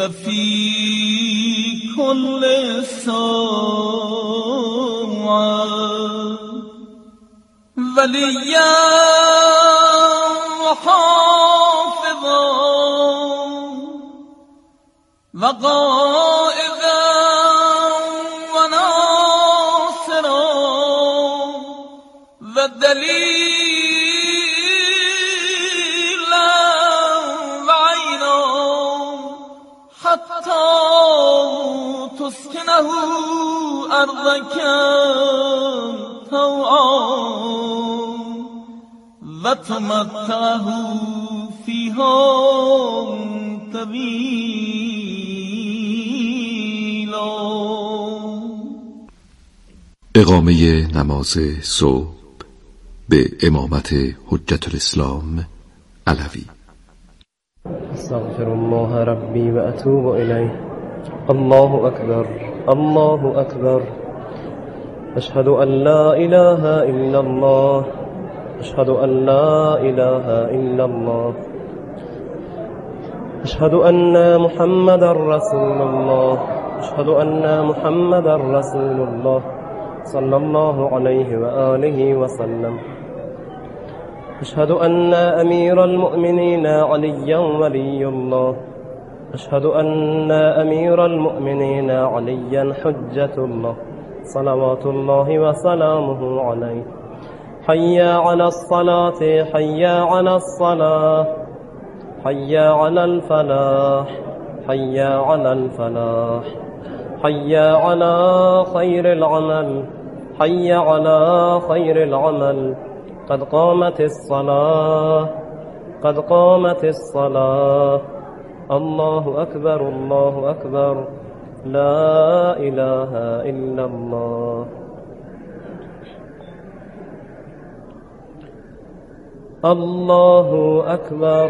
وفي كل ساعة وليا وحافظا وقائدا وناصرا ودليلا وعينا حتى تسكنه أرضك طوعا وتمتعه فيها طويلا. اقامه نماز صبح به امامت حجت الاسلام علوی. استغفر الله ربي وأتوب إليه. الله أكبر الله أكبر. أشهد أن لا إله إلا الله. أشهد أن لا إله إلا الله. أشهد أن محمد رسول الله. أشهد أن محمد رسول الله صلى الله عليه وآله وسلم. أشهد أن أمير المؤمنين عليا ولي الله. أشهد أن أمير المؤمنين عليا حجة الله صلوات الله وسلامه عليه. حي على الصلاة حي على الصلاة حي على الفلاح حي على الفلاح حي على خير العمل حي على خير العمل. قد قامت الصلاة قد قامت الصلاة. الله أكبر الله أكبر. لا إله إلا الله. الله أكبر.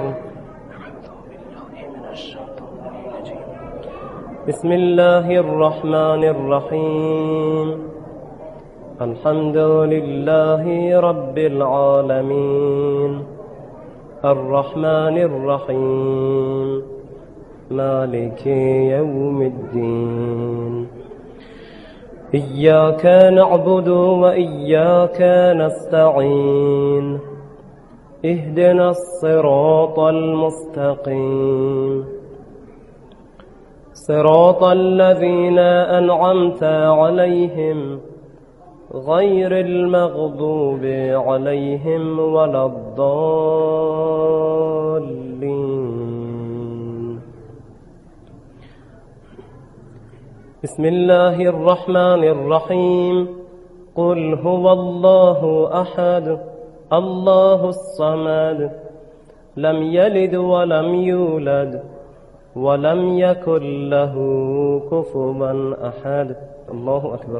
بسم الله الرحمن الرحيم. الحمد لله رب العالمين الرحمن الرحيم مالك يوم الدين. إياك نعبد وإياك نستعين. اهدنا الصراط المستقيم صراط الذين أنعمت عليهم غير المغضوب عليهم ولا الضالين. بسم الله الرحمن الرحيم. قل هو الله أحد الله الصمد لم يلد ولم يولد ولم يكن له كفوا أحد. الله أكبر.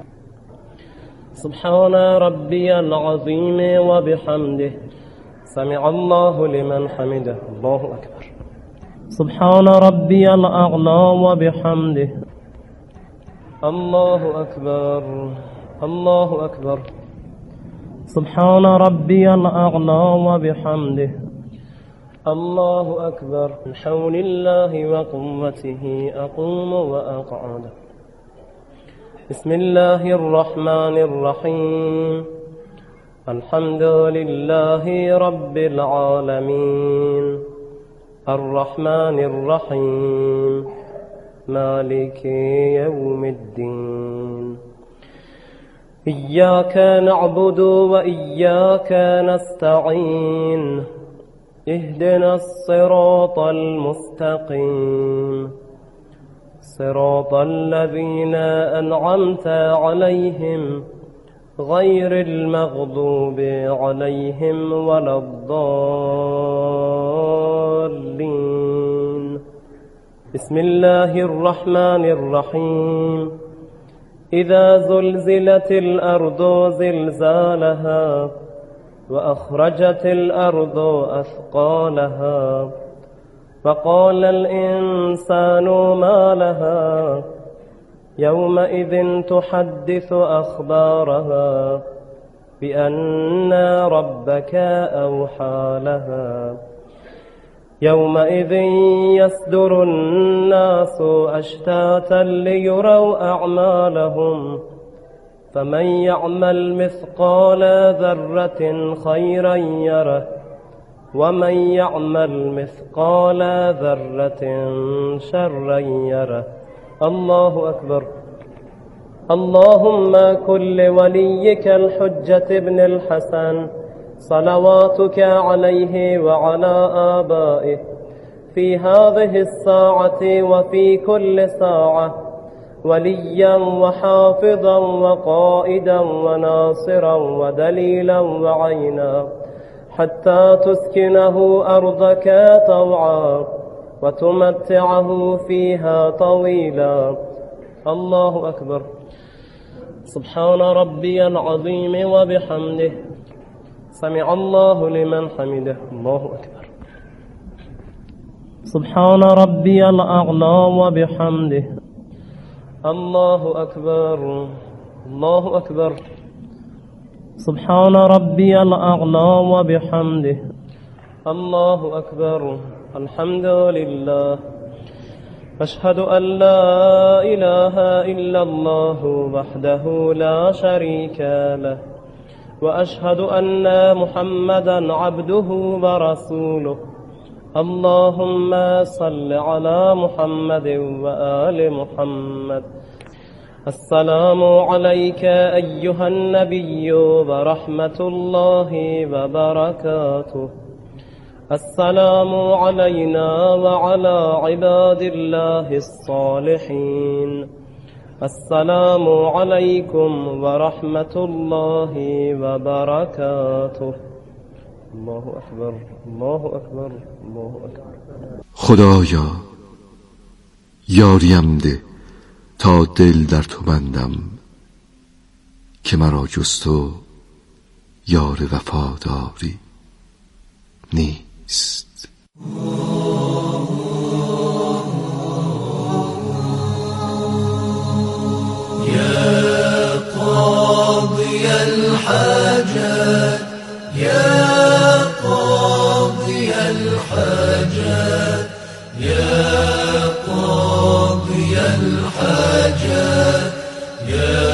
سبحان ربي العظيم وبحمده سمع الله لمن حمده. الله أكبر. سبحان ربي الأعلى وبحمده. الله أكبر الله أكبر. سبحان ربي الأعلى وبحمده. الله أكبر. من حول الله وقوته أقوم وأقعد. بسم الله الرحمن الرحيم. الحمد لله رب العالمين الرحمن الرحيم مالك يوم الدين. إياك نعبد وإياك نستعين. اهدنا الصراط المستقيم صراط الذين أنعمت عليهم غير المغضوب عليهم ولا الضالين. بسم الله الرحمن الرحيم. إذا زلزلت الأرض زلزالها وأخرجت الأرض أثقالها وقال الإنسان ما لها يومئذ تحدث أخبارها بأن ربك أوحى لها يومئذ يصدر الناس أشتاتا ليروا أعمالهم فمن يعمل مثقال ذرة خيرا يره ومن يعمل مثقال ذرة شرا يره. الله أكبر. اللهم كن لوليك الحجة ابن الحسن صلواتك عليه وعلى آبائه في هذه الساعة وفي كل ساعة وليا وحافظا وقائدا وناصرا ودليلا وعينا حتى تسكنه أرضك طوعا وتمتعه فيها طويلا. الله أكبر. سبحان ربي العظيم وبحمده سمع الله لمن حمده. الله أكبر. سبحان ربي الأعلى وبحمده. الله أكبر. الله أكبر. سبحان ربي الأعلى وبحمده. الله أكبر. الحمد لله. أشهد أن لا إله إلا الله وحده لا شريك له وأشهد أن محمدا عبده ورسوله. اللهم صل على محمد وآل محمد. السلام عليك أيها النبي ورحمة الله وبركاته. السلام علينا وعلى عباد الله الصالحين. السلام عليكم ورحمة الله وبركاته. الله أكبر. الله أكبر. الله أكبر. خدایا یاریم ده تا دل در تو بندم که مرا جز تو یار وفاداری نیست. يا قاضي الحاجات يا قاضي الحاجات يا قاضي الحاجات يا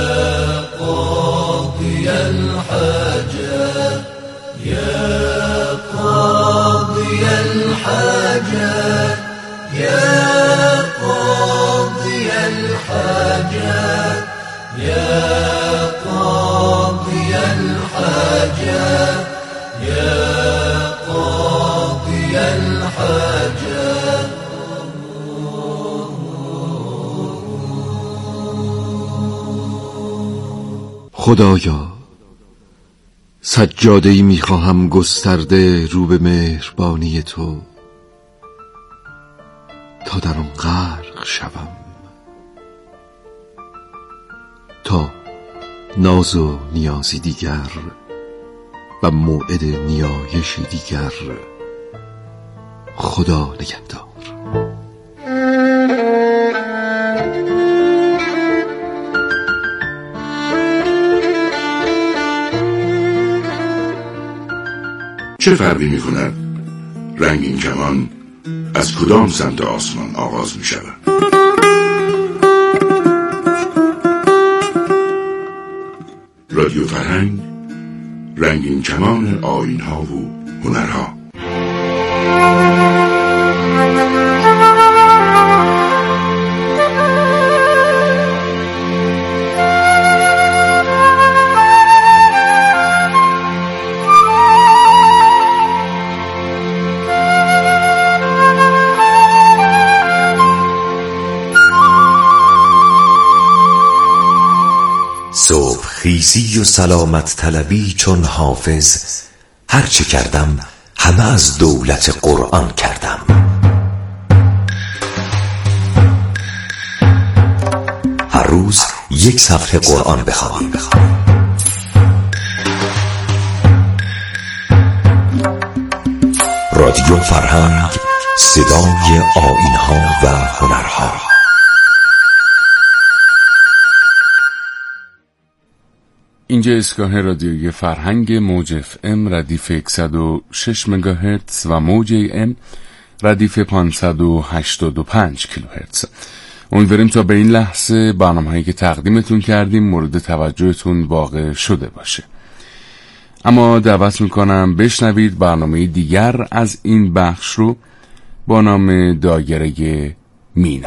قاضي الحاجات يا قاضي الحاجات يا قاضي الحاجات يا قاضي الحاجات يا قاضي الحاجات. خدایا سجاده‌ای می‌خواهم گسترده رو به مهربانی تو تا در آن غرق شوم، تا ناز و نیازی دیگر و موعد نیایشی دیگر. خدا نگهدار. چه فرقی می کند رنگین کمان از کدام سمت آسمان آغاز می شود؟ رادیو فرهنگ، رنگین کمان آیین‌ها و هنرها. صبح خیزی و سلامت طلبی چون حافظ، هرچه کردم همه از دولت قرآن کردم. هر روز یک صفحه قرآن بخوان. رادیو فرهنگ، صدای آیین‌ها و هنرها. اینجا ایستگاه رادیویی فرهنگ موج FM ردیف 106 مگاهرتز و موج AM ردیف 585 کیلوهرتز. امیدواریم تا به این لحظه برنامه‌هایی که تقدیمتون کردیم مورد توجهتون واقع شده باشه. اما دعوت میکنم بشنوید برنامه دیگر از این بخش رو با نام دایره مینا.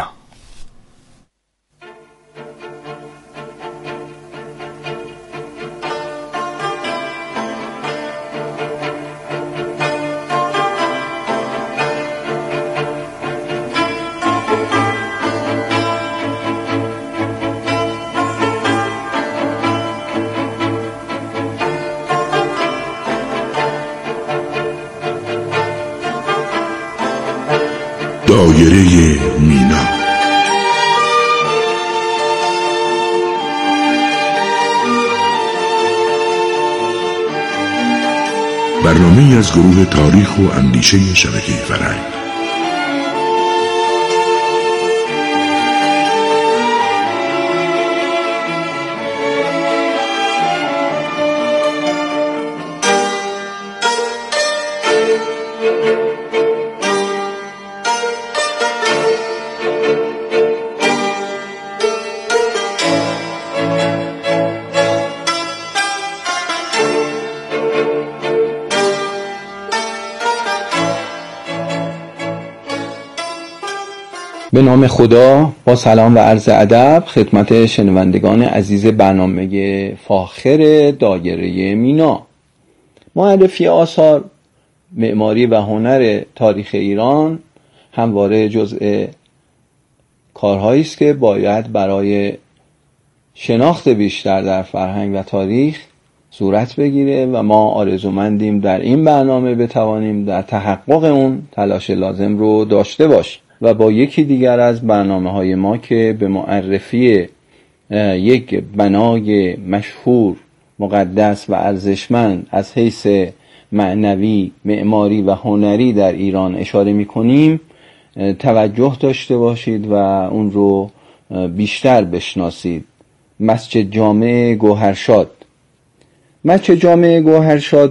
دایره مینا. برنامه‌ای از گروه تاریخ و اندیشه شبکه فرهنگ. به نام خدا، با سلام و عرض ادب خدمت شنوندگان عزیز برنامه فاخر دایره مینا. معرفی آثار معماری و هنر تاریخ ایران همواره جزء کارهایی است که باید برای شناخت بیشتر در فرهنگ و تاریخ صورت بگیره و ما آرزومندیم در این برنامه بتوانیم در تحقق اون تلاش لازم رو داشته باشیم و با یکی دیگر از برنامه‌های ما که به معرفی یک بنای مشهور، مقدس و ارزشمند از حیث معنوی، معماری و هنری در ایران اشاره می‌کنیم توجه داشته باشید و اون رو بیشتر بشناسید. مسجد جامع گوهرشاد. مسجد جامع گوهرشاد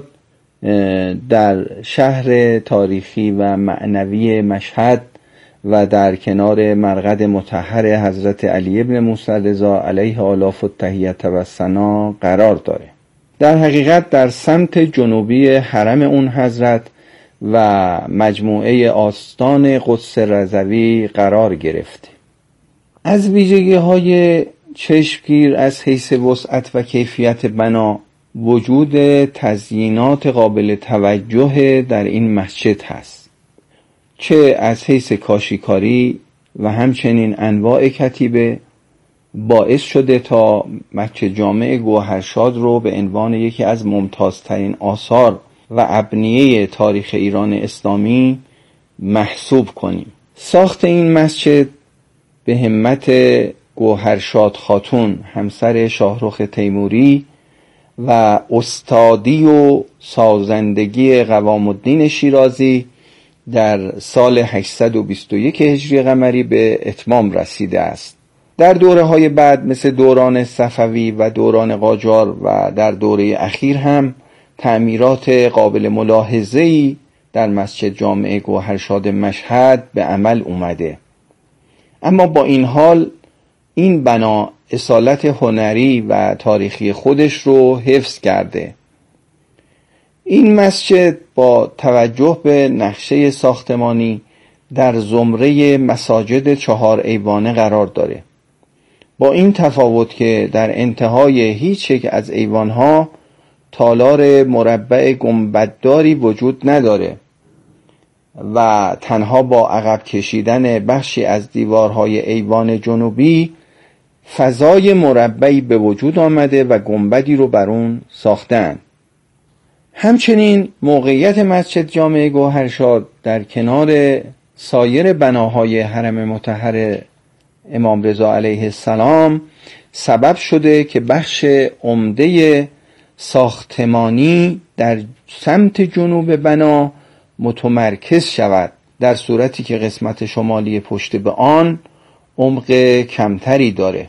در شهر تاریخی و معنوی مشهد و در کنار مرقد مطهر حضرت علی ابن موسی رضا علیه آلاف التحیة و ثنا قرار داره. در حقیقت در سمت جنوبی حرم اون حضرت و مجموعه آستان قدس رضوی قرار گرفته. از ویژگی‌های چشمگیر از حیث وسعت و کیفیت بنا وجود تزیینات قابل توجه در این مسجد هست، چه از حیث کاشیکاری و همچنین انواع کتیبه باعث شده تا مسجد جامع گوهرشاد رو به عنوان یکی از ممتازترین آثار و ابنیه تاریخ ایران اسلامی محسوب کنیم. ساخت این مسجد به همت گوهرشاد خاتون همسر شاهرخ تیموری و استادی و سازندگی قوام الدین شیرازی در سال 821 هجری قمری به اتمام رسیده است. در دوره‌های بعد مثل دوران صفوی و دوران قاجار و در دوره اخیر هم تعمیرات قابل ملاحظه‌ای در مسجد جامع گوهرشاد مشهد به عمل اومده. اما با این حال این بنا اصالت هنری و تاریخی خودش رو حفظ کرده. این مسجد با توجه به نقشه ساختمانی در زمره مساجد 4 ایوانه قرار داره، با این تفاوت که در انتهای هیچ یک از ایوانها تالار مربع گنبدداری وجود نداره و تنها با عقب کشیدن بخشی از دیوارهای ایوان جنوبی فضای مربعی به وجود آمده و گنبدی رو بر اون ساختن. همچنین موقعیت مسجد جامع گوهرشاد در کنار سایر بناهای حرم مطهر امام رضا علیه السلام سبب شده که بخش عمده ساختمانی در سمت جنوب بنا متمرکز شود، در صورتی که قسمت شمالی پشت به آن عمق کمتری داره.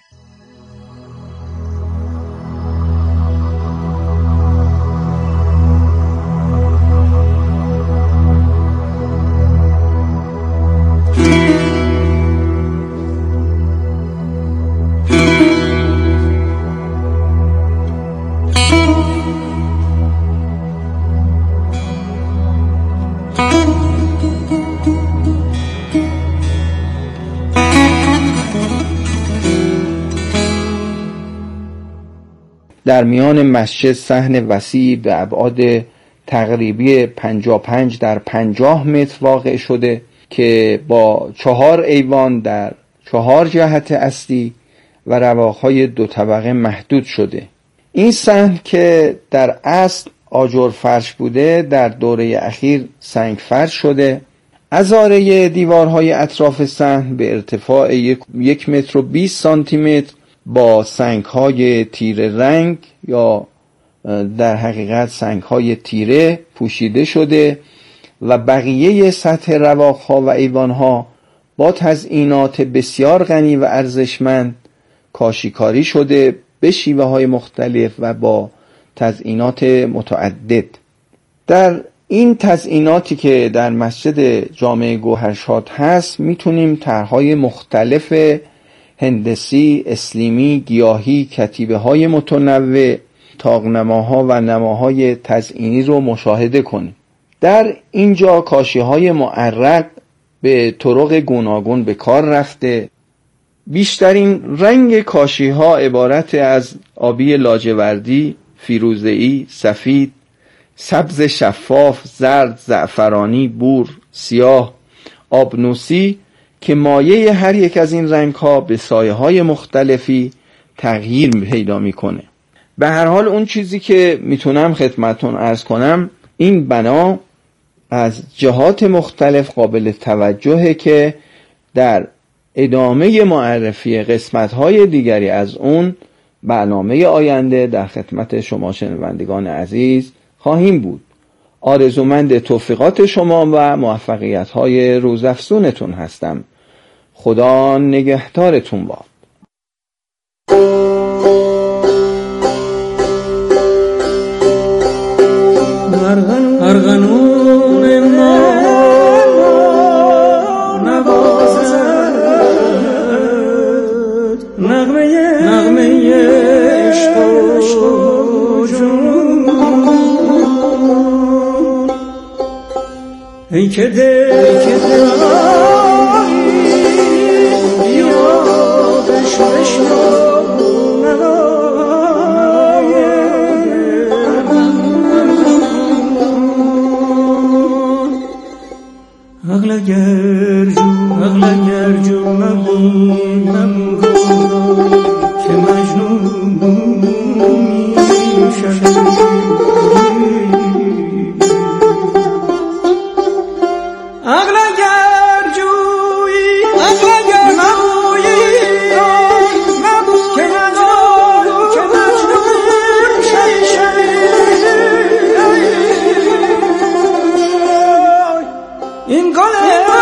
در میان مسجد صحن وسیع به ابعاد تقریبی 55 در 50 متر واقع شده که با 4 ایوان در 4 جهت اصلی و رواقهای 2 طبقه محدود شده. این صحن که در اصل آجر فرش بوده در دوره اخیر سنگ فرش شده. عذاره دیوارهای اطراف صحن به ارتفاع 1 متر و 20 سانتی متر با سنگ‌های تیره رنگ یا در حقیقت سنگ‌های تیره پوشیده شده و بقیه سطح رواق‌ها و ایوان‌ها با تزئینات بسیار غنی و ارزشمند کاشیکاری شده به شیوه‌های مختلف و با تزئینات متعدد. در این تزئیناتی که در مسجد جامع گوهرشاد هست میتونیم طرح‌های مختلف هندسی، اسلیمی، گیاهی، کتیبه‌های متنوع، طاق‌نماها و نماهای تزئینی رو مشاهده کنیم. در اینجا کاشی‌های معرق به طرق گوناگون به کار رفته. بیشترین رنگ کاشی‌ها عبارت از آبی لاجوردی، فیروزه‌ای، سفید، سبز شفاف، زرد، زعفرانی، بور، سیاه، آبنوسی که مایه هر یک از این رنگ‌ها به سایه‌های مختلفی تغییر پیدا می‌کنه. به هر حال اون چیزی که میتونم خدمتتون عرض کنم این بنا از جهات مختلف قابل توجهه که در ادامه معرفی قسمت‌های دیگری از اون برنامه آینده در خدمت شما شنوندگان عزیز خواهیم بود. آرزومند توفیقات شما و موفقیت‌های روزافزونتون هستم. خدا نگهدارتون باد. ارغنون ما نوازد نغمه عشق و جنون ای که دل یادش بشنو اغلا گرجو مبون که مجنون میشد اغلا گرجوی مبوی که مجنون شد این گل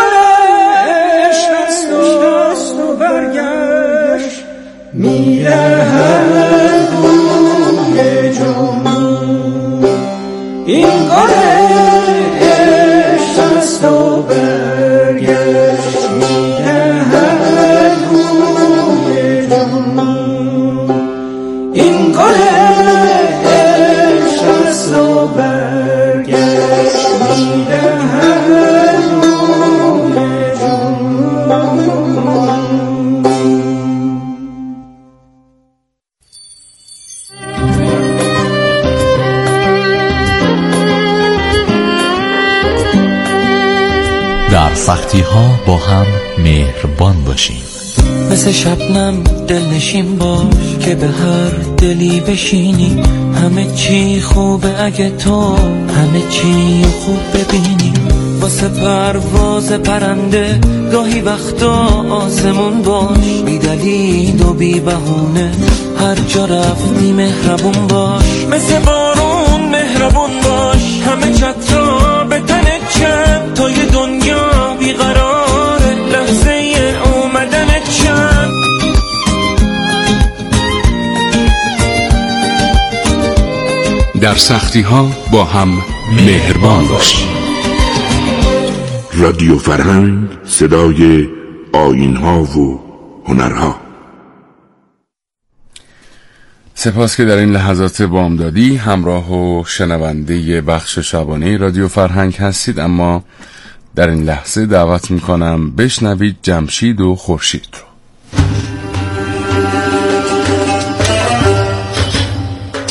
عشق و برگشت میرهد بوی جنون این گل عشق و برگشت میرهد بوی جنون این گل عشق و برگشت میرهد در سختی ها با هم مهربان باشیم. مثل شبنم دلنشین باش که به هر دلی بشینی. همه چی خوبه اگه تو همه چی خوب ببینی. واسه پرواز پرنده گاهی وقتا آسمون باش. بی دلیل و بی بهونه هر جا رفتی مهربون باش. مثل بارون مهربون باش. همه چترا به تنت چند تا یه دنیا بیقراره لحظه اومدنت چند. در سختی ها با هم مهربان باشیم. رادیو فرهنگ، صدای آیین ها و هنرها. سپاس که در این لحظات بامدادی همراه و شنونده بخش شبانه رادیو فرهنگ هستید. اما در این لحظه دعوت میکنم بشنوید جمشید و خورشید رو.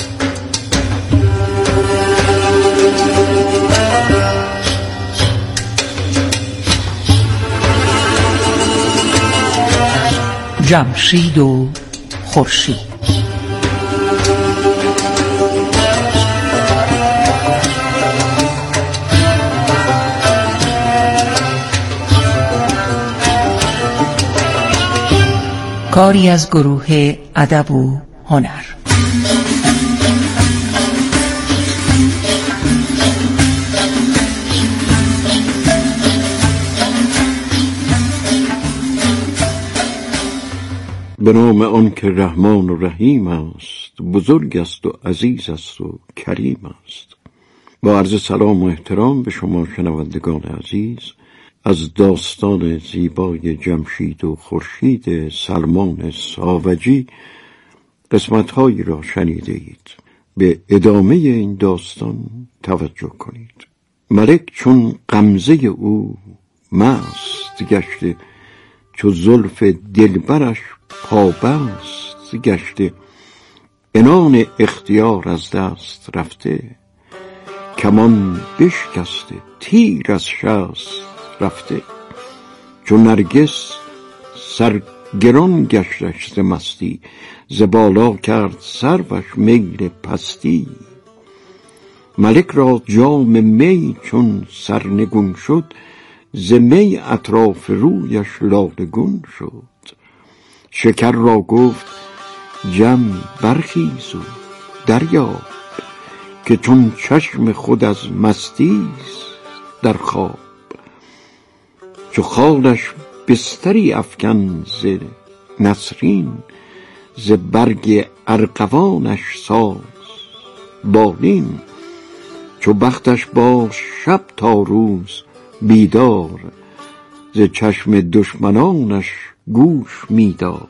جمشید و خورشید. کاری از گروه ادب و هنر. به نام آن که رحمان و رحیم است، بزرگ است و عزیز است و کریم است. با عرض سلام و احترام به شما شنوندگان عزیز، از داستان زیبای جمشید و خورشید سلمان ساوجی قسمت‌هایی را شنیده اید. به ادامه این داستان توجه کنید. ملک چون غمزه او مست گشته، چو زلف دلبرش پابست گشته، عنان اختیار از دست رفته، کمان بشکسته تیر از شست رفته. چون نرگس سرگران گشتش ز مستی، ز بالا کرد سروش میل پستی. ملک را جام می چون سرنگون شد، ز می اطراف رویش لاله گون شد. شکر را گفت جم برخیز و دریاب، که چون چشم خود از مستیست در خواب. چو خالش بستری افکن ز نسرین، ز برگ ارغوانش ساز بالین. چو بختش باش شب تا روز بیدار، ز چشم دشمنانش گوش میدار.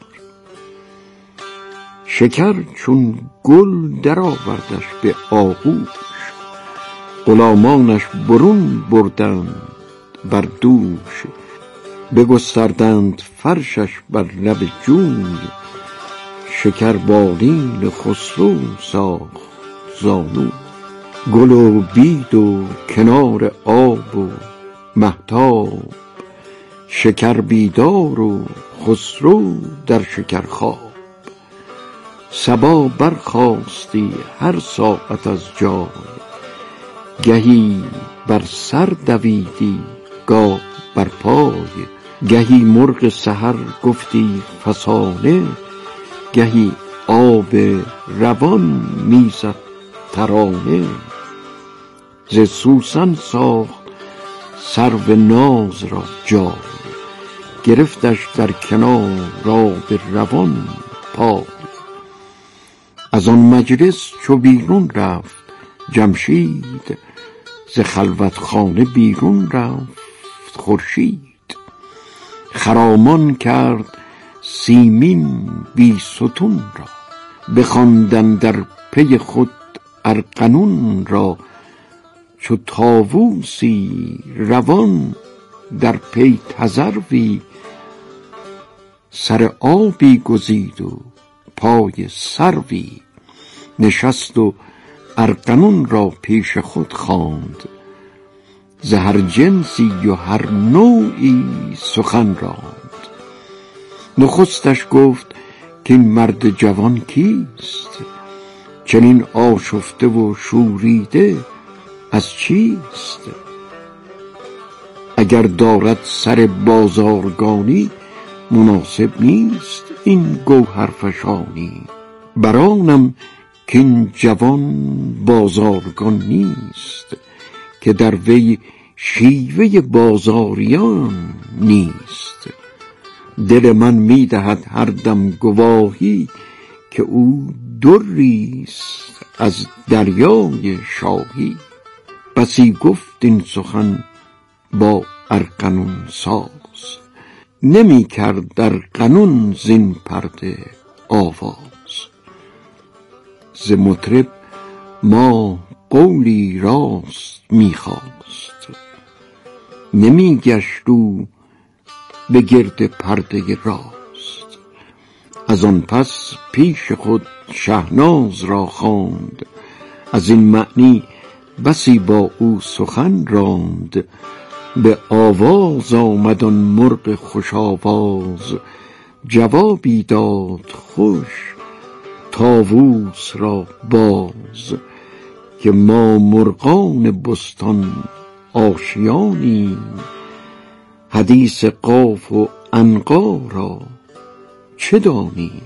شکر چون گل در آوردش به آغوش، غلامانش برون بردند بر دوش. بگستردند فرشش بر لب جوی، شکر بالین خسرو ساخت زانو. گل و بید و کنار آب و مهتاب، شکر بیدار و خسرو در شکر خواب. صبا برخاستی هر ساعت از جای، گهی بر سر دویدی گاه بر پای. گهی مرغ سحر گفتی فسانه، گهی آب روان میزد ترانه. ز سوسن ساخت سرو ناز را جای، گرفتش در کنار آب روان پای. از آن مجلس چو بیرون رفت جمشید، ز خلوت خانه بیرون رفت خورشید. خرامان کرد سیمین بی ستون را، بخواندن در پی خود ارغنون را. چو طاووسی روان در پی تذروی، سر آبی گزید و پای سروی. نشست و ارغنون را پیش خود خواند، ز هر جنسی و هر نوعی سخن راند. نخستش گفت که این مرد جوان کیست، چنین آشفته و شوریده از چیست. اگر دارد سر بازارگانی، مناسب نیست این گوهر فشانی. برانم که این جوان بازارگان نیست، که در وی شیوه بازاریان نیست. دل من میدهد هر دم گواهی، که او دریست از دریای شاهی. بسی گفت این سخن با ارغنون ساز، نمی کرد در قانون زین پرده آواز. ز مطرب ما قولی راست میخواست، نمی گشت او به گرد پرده راست. از آن پس پیش خود شهناز را خواند، از این معنی بسی با او سخن راند. به آواز آمد آن مرغ خوش آواز، جوابی داد خوش طاووس را باز، که ما مرغان بستان آشیانیم، حدیث قاف و عنقا را چه دانیم؟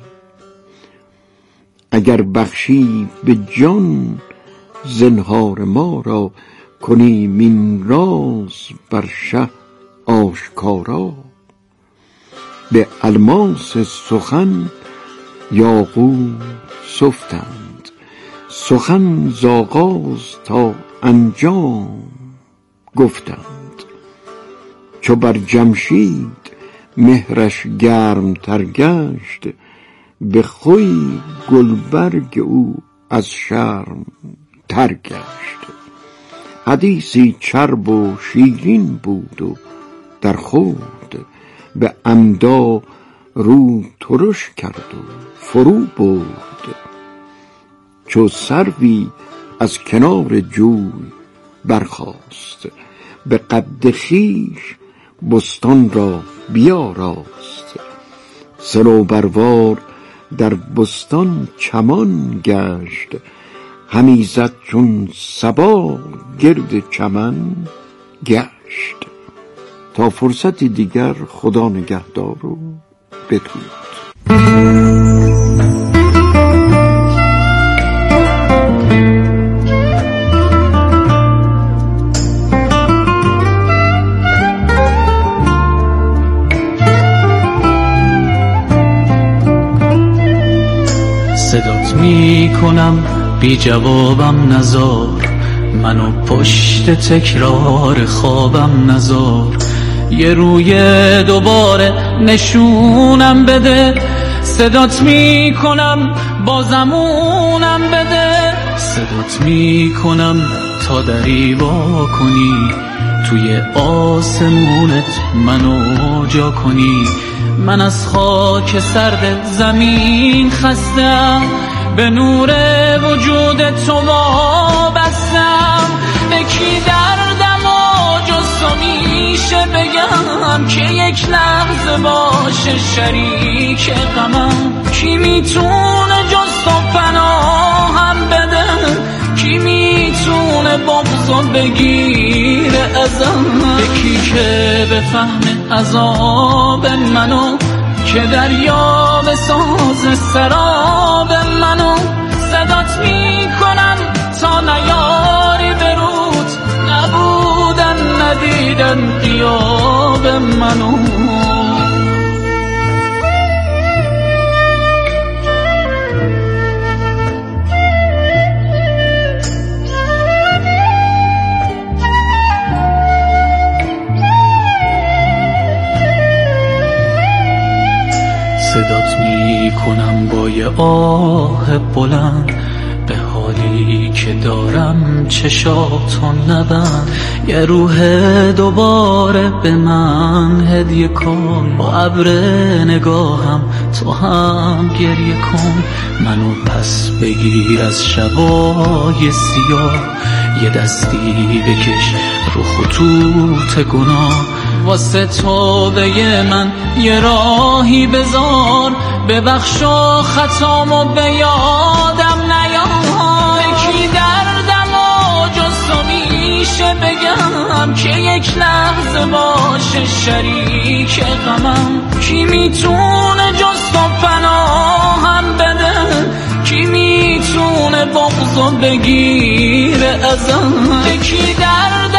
اگر بخشی به جان زنهار ما را، کنیم این راز بر شه آشکارا. به الماس سخن یاقوت سفتند، سخن ز آغاز تا انجام گفتند. چو بر جمشید مهرش گرم تر گشت، به خوی گلبرگ او از شرم تر گشت. حدیثی چرب و شیرین بود و در خورد، به عمدا رو ترش کرد و فرو برد. چو سروی از کنار جوی برخاست، به قد خویش بستان را بیاراست. صنوبروار در بستان چمان گشت، همی زد چون صبا گرد چمن گشت. تا فرصتی دیگر خدا نگهدار و بدرود. صدات می کنم بی جوابم نزار، منو پشت تکرار خوابم نزار. یه روی دوباره نشونم بده، صدات می کنم بازمونم بده. صدات می کنم تا دری وا کنی، توی آسمونت منو جا کنی. من از خاک سرد زمین خستم، به نور وجود تو وابستم. به کی دردم و جز تو میشه بگم، که یک لحظه باشه شریک غمم. کی میتونه جز تو پناهم بده، کی میتونه بغضو بگیره ازم. یکی که بفهمه عذاب منو، که دریا بساز سراب منو. صدات میکنم تا نیاری برود، نبودن ندیدن غیاب منو. صدات می کنم با یه آه بلند، به حالی که دارم چشاتو نبند. یه روح دوباره به من هدیه کن، با ابر نگاهم تو هم گریه کن. منو پس بگیر از شبای سیاه، یه دستی بکش رو خطوط گناه. واسه توبه من یه راهی بذار، ببخشا خطامو به یادم نیار. کی دردم و جز تو میشه بگم، که یک لحظه باشه شریک غمم. کی میتونه جز تو پناهم بده، کی میتونه بغضو بگیره ازم. کی دردم